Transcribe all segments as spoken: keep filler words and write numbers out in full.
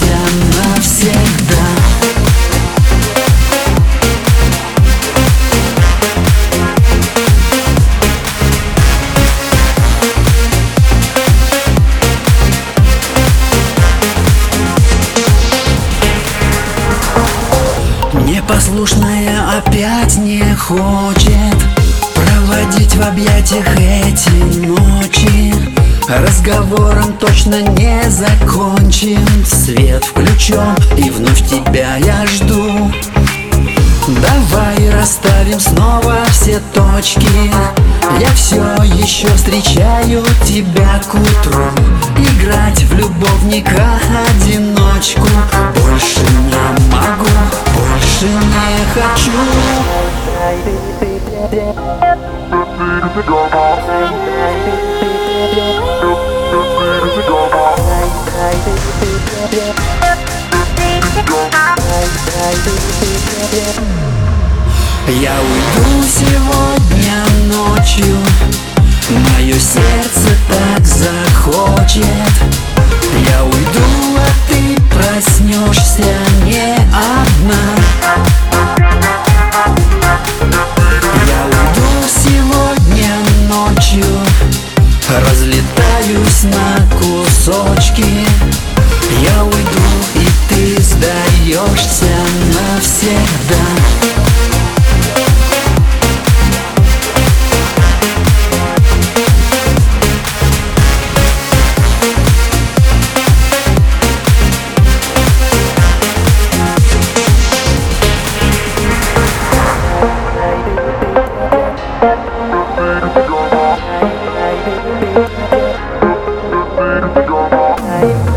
навсегда. Непослушная опять не хочет проводить в объятиях эти ночи. Разговором точно не закончим. Свет включен, и вновь тебя я жду. Давай расставим снова все точки. Я все еще встречаю тебя к утру. Играть в любовника одиночку больше не могу, больше не хочу. Я уйду сегодня ночью, мое сердце так захочет. Я уйду, а ты проснешься не одна. Я уйду сегодня ночью, разлетаюсь на кусочки. Я уйду, и ты сдаешься навсегда.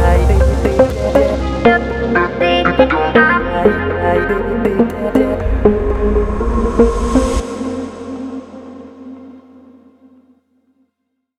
Thank you.